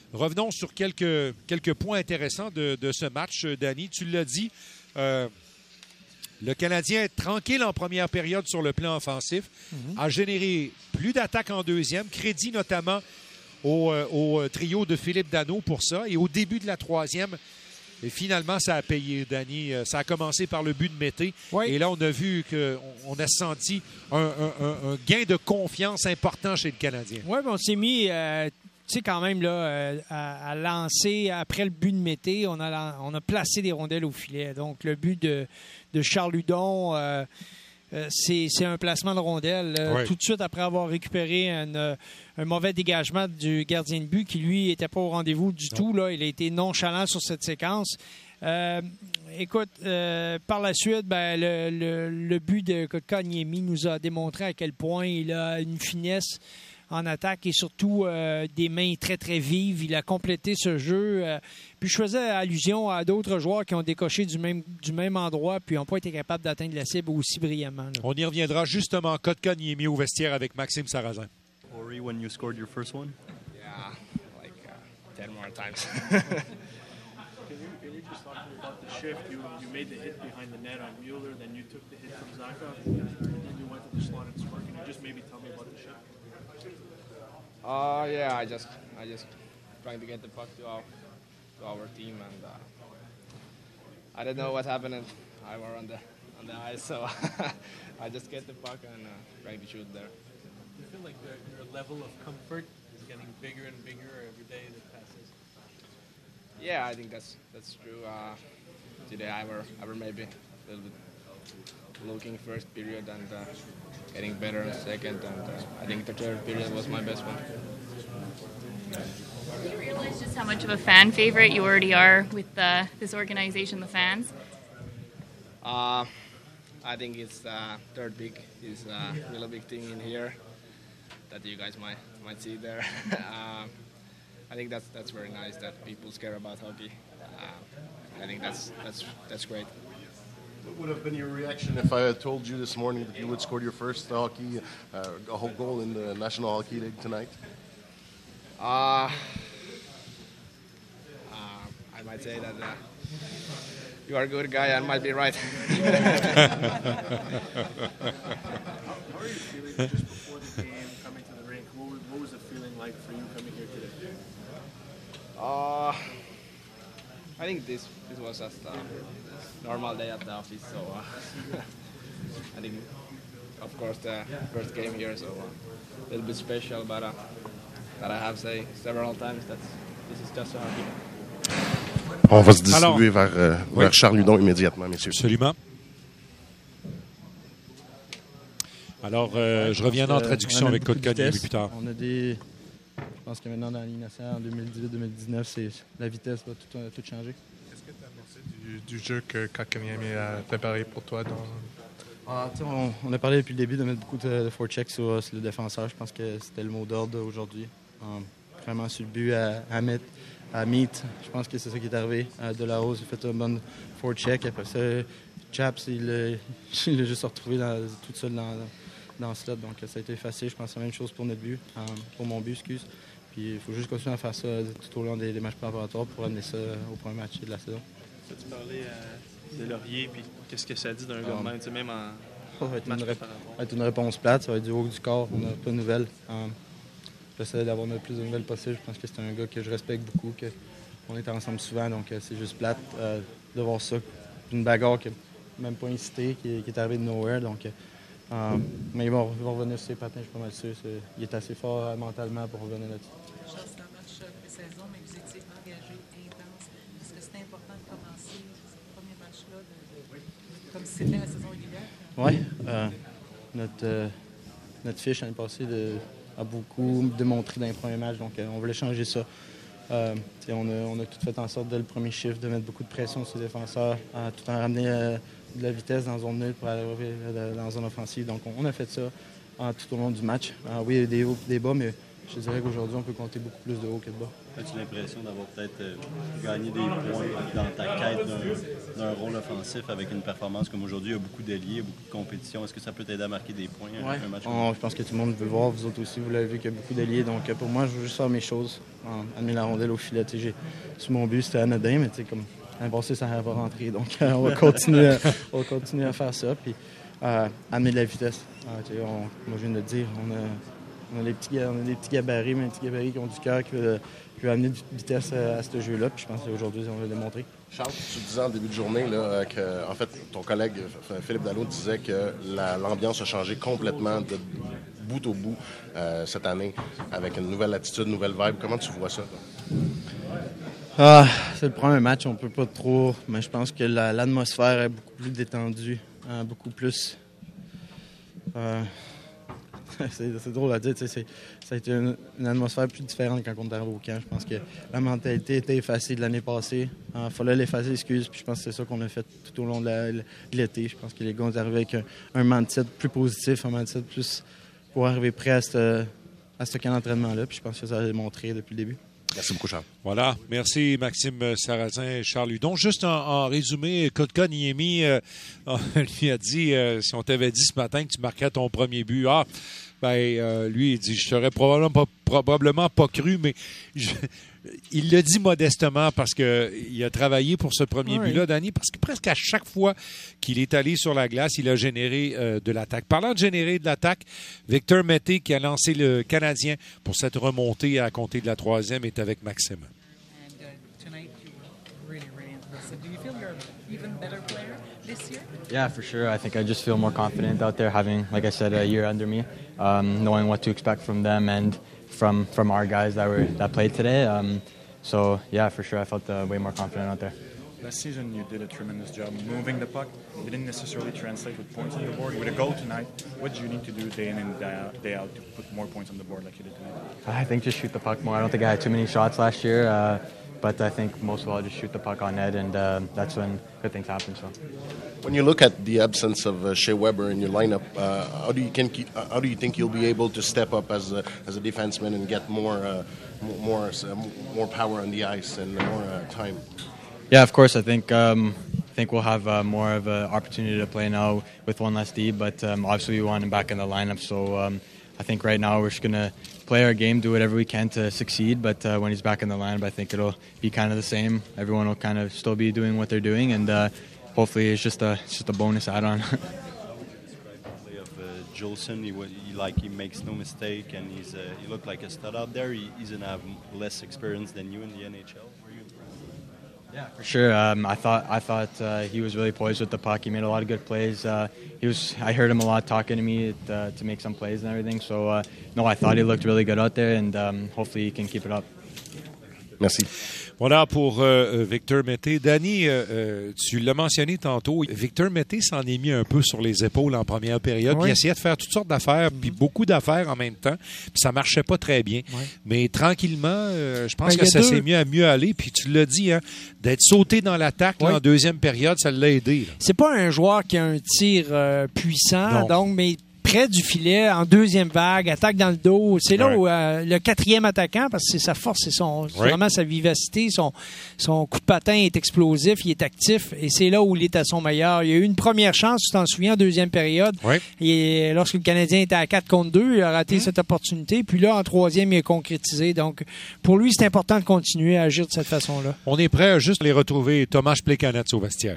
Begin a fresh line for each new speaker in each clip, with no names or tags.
Revenons sur quelques points intéressants de ce match, Danny. Tu l'as dit, le Canadien est tranquille en première période sur le plan offensif, a généré plus d'attaques en deuxième, crédit notamment au trio de Philippe Danault pour ça. Et au début de la troisième, et finalement, ça a payé, Danny. Ça a commencé par le but de Mété. Oui. Et là, on a vu qu'on a senti un gain de confiance important chez le Canadien.
Oui, on s'est mis, tu sais, quand même, là, à lancer après le but de Mété. On a placé des rondelles au filet. Donc, le but de Charles Hudon, c'est un placement de rondelle. Oui. Tout de suite après avoir récupéré un mauvais dégagement du gardien de but qui, lui, n'était pas au rendez-vous du tout. Là. Il a été nonchalant sur cette séquence. Écoute, par la suite, le but de Kotkaniemi nous a démontré à quel point il a une finesse en attaque et surtout des mains très, très vives. Il a complété ce jeu. Puis je faisais allusion à d'autres joueurs qui ont décoché du même endroit puis n'ont pas été capables d'atteindre la cible aussi brillamment. Là.
On y reviendra justement. Kotkaniemi au vestiaire avec Maxime Sarrazin.
Worry when you scored your first one?
Yeah, like 10 more times.
Can you just talk to me about the shift? You made the hit behind the net on Mueller, then you took the hit from Zacha, and then you went to the slot and scored. Can you just maybe tell me about the shift?
Yeah, I just trying to get the puck to our team, and I don't know what happened. I were on the ice, so I just get the puck and trying to shoot there.
Do you feel like your level of comfort is getting bigger and bigger every day that passes?
Yeah, I think that's true. Today I were maybe a little bit looking first period and getting better in second, and I think the third period was my best one.
Do you realize just how much of a fan favorite you already are with this organization, the fans?
I think it's third big is a really big thing in here that you guys might see there. I think that's very nice that people care about hockey. I think that's great.
What would have been your reaction if I had told you this morning that you would score your first a whole goal in the National Hockey League tonight?
I might say that you are a good guy and might be right.
How are you feeling just before the game, coming to the rink? What was the feeling like for you coming here today?
I think this was just a normal day at the office, so I think, of course, the first game here, so a little bit special, but that I have said several times that this is just a hockey.
On va se distribuer vers Charles Hudon immédiatement, messieurs.
Absolument. Alors, je reviens en traduction avec Kotkaniemi plus tard.
On a des... Je pense que maintenant, dans la Ligue nationale, en 2018-2019, la vitesse va tout changer.
Qu'est-ce que tu as pensé du jeu que Kotkaniemi a préparé pour toi?
On a parlé depuis le début de mettre beaucoup de forecheck sur le défenseur. Je pense que c'était le mot d'ordre aujourd'hui. Vraiment sur le but à Meat. Je pense que c'est ça qui est arrivé. De la Rose a fait un bon forecheck. Après ça, Chaps, il l'a juste retrouvé tout seul dans le slot. Donc ça a été facile. Je pense que c'est la même chose pour notre but, pour mon but, excuse. Puis il faut juste continuer à faire ça tout au long des matchs préparatoires pour amener ça au premier match de la saison.
Tu parlais de Laurier, puis qu'est-ce que ça dit d'un gars de même, tu sais, même en match préparatoire?
Ça va être une réponse plate, ça va être du haut du corps, on n'a pas de nouvelles. J'essaie d'avoir le plus de nouvelles possible. Je pense que c'est un gars que je respecte beaucoup, qu'on est ensemble souvent, donc c'est juste plate de voir ça. Une bagarre qui n'a même pas incité, qui est arrivée de nowhere. Donc, mais il va revenir sur ses patins, je suis pas mal sûr. Il est assez fort mentalement pour revenir là-dessus.
C'est un match pré-saison, mais vous étiez engagé, intense. Est-ce que c'était important de commencer ce premier match-là comme si c'était la saison régulière?
Oui. Notre fiche l'année passée a beaucoup démontré dans les premiers matchs, donc on voulait changer ça. On a tout fait en sorte dès le premier chiffre de mettre beaucoup de pression sur les défenseurs, tout en ramener de la vitesse dans zone neutre pour arriver dans zone offensive. Donc on a fait ça tout au long du match. Oui, il y a eu des hauts et des bas, mais je dirais qu'aujourd'hui, on peut compter beaucoup plus de haut que de bas.
As-tu l'impression d'avoir peut-être gagné des points dans ta quête d'un rôle offensif avec une performance comme aujourd'hui? Il y a beaucoup d'alliés, beaucoup de compétition. Est-ce que ça peut t'aider à marquer des points un match?
Je pense que tout le monde veut le voir. Vous autres aussi, vous l'avez vu qu'il y a beaucoup d'alliés. Donc pour moi, je veux juste faire mes choses, amener la rondelle au filet. Sur mon but, c'était anodin, mais comme l'année passée, ça n'aurait pas rentré. Donc on va continuer à faire ça. Puis amener de la vitesse. Moi, je viens de le dire, on a des petits gabarits, mais des petits gabarits qui ont du cœur, qui veulent amener de vitesse à ce jeu-là. Puis je pense qu'aujourd'hui, on va le démontrer.
Charles, tu disais en début de journée là, que en fait, ton collègue Philippe Dallot disait que l'ambiance a changé complètement de bout au bout cette année, avec une nouvelle attitude, une nouvelle vibe. Comment tu vois ça?
C'est le premier match, on peut pas trop, mais je pense que l'atmosphère est beaucoup plus détendue, beaucoup plus... c'est drôle à dire, ça a été une atmosphère plus différente quand on est arrivé au camp. Je pense que la mentalité était effacée de l'année passée. Il fallait l'effacer, excuse, puis je pense que c'est ça qu'on a fait tout au long de l'été. Je pense que les gars ont arrivé avec un mindset plus positif, un mindset plus pour arriver prêt à ce camp d'entraînement-là, puis je pense que ça a démontré depuis le début.
Merci beaucoup, Charles.
Voilà. Merci, Maxime Sarrazin et Charles Hudon. Juste en résumé, Kotka Niemi lui a dit, si on t'avait dit ce matin que tu marquais ton premier but, lui, il dit, je t'aurais probablement pas cru, mais il l'a dit modestement parce qu'il a travaillé pour ce premier but-là, Danny, parce que presque à chaque fois qu'il est allé sur la glace, il a généré de l'attaque. Parlant de générer de l'attaque, Victor Mété, qui a lancé le Canadien pour cette remontée à compter de la troisième, est avec Maxime.
And tonight you were really, really impressive. Do you feel you're an even better player this year?
Yeah, for sure. I think I just feel more confident out there, having, like I said, a year under me, knowing what to expect from them and from our guys that played today. So yeah, for sure, I felt way more confident out there.
Last season, you did a tremendous job moving the puck. It didn't necessarily translate with points on the board. With a goal tonight, what do you need to do day in and day out to put more points on the board like you did tonight?
I think just shoot the puck more. I don't think I had too many shots last year, but I think most of all just shoot the puck on net, and that's when good things happen. So.
When you look at the absence of Shea Weber in your lineup, how do you think you'll be able to step up as a defenseman and get more power on the ice and more time?
Yeah, of course. I think we'll have more of an opportunity to play now with one less D, but obviously we want him back in the lineup. So I think right now we're just gonna play our game, do whatever we can to succeed. But when he's back in the lineup, I think it'll be kind of the same. Everyone will kind of still be doing what they're doing, and hopefully it's just a bonus add-on.
Jolson, he makes no mistake, and he looked like a stud out there. He's gonna have less experience than you in the NHL. Were you impressed?
Yeah, for sure. I thought he was really poised with the puck. He made a lot of good plays. I heard him a lot talking to me to make some plays and everything. So I thought he looked really good out there, and hopefully he can keep it up.
Merci.
Voilà pour Victor Mété. Danny, tu l'as mentionné tantôt, Victor Mété s'en est mis un peu sur les épaules en première période. Oui. Il essayait de faire toutes sortes d'affaires, puis beaucoup d'affaires en même temps. Puis ça marchait pas très bien. Oui. Mais tranquillement, je pense que ça s'est mis à mieux aller. Puis tu l'as dit, hein, d'être sauté dans l'attaque là, en deuxième période, ça l'a aidé. Là.
C'est pas un joueur qui a un tir puissant, donc, mais près du filet, en deuxième vague, attaque dans le dos. C'est là où le quatrième attaquant, parce que c'est sa force, c'est vraiment sa vivacité, son coup de patin est explosif, il est actif, et c'est là où il est à son meilleur. Il y a eu une première chance, tu t'en souviens, en deuxième période, et lorsque le Canadien était à 4 contre 2, il a raté cette opportunité, puis là, en troisième, il a concrétisé. Donc, pour lui, c'est important de continuer à agir de cette façon-là.
On est prêt à juste les retrouver, Thomas Plekanec au vestiaire.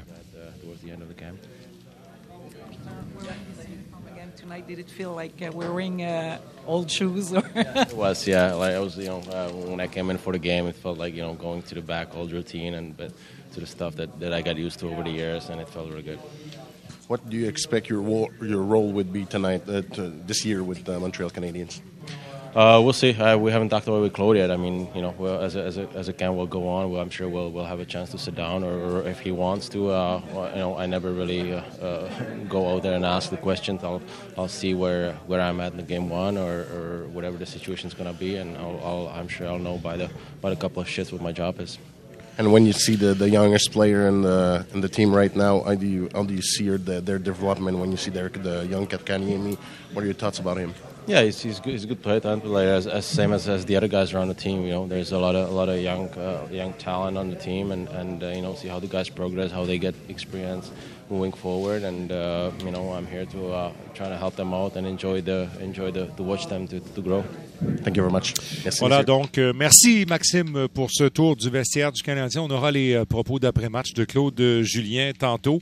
Did it feel like wearing old shoes?
It was, yeah. Like I was, when I came in for the game, it felt like going to the back, old routine, but to the stuff that I got used to over the years, and it felt really good.
What do you expect your role would be tonight, this year with the Montreal Canadiens?
We'll see. We haven't talked about it with Claude yet. I mean, as a camp will go on, I'm sure we'll have a chance to sit down, or if he wants to. I never really go out there and ask the questions. I'll see where I'm at in the game one, or whatever the situation's going to be, and I'm sure I'll know by the couple of shifts what my job is.
And when you see the youngest player in the team right now, how do you see their development? When you see the young Kotkaniemi, what are your thoughts about him?
Yeah, he's a good player, as same as the other guys around the team. There's a lot of young talent on the team, and see how the guys progress, how they get experience moving forward, and I'm here to try to help them out and enjoy the watch them to grow.
Thank you very much.
Merci, voilà, donc merci Maxime pour ce tour du vestiaire du Canadien. On aura les propos d'après-match de Claude Julien tantôt.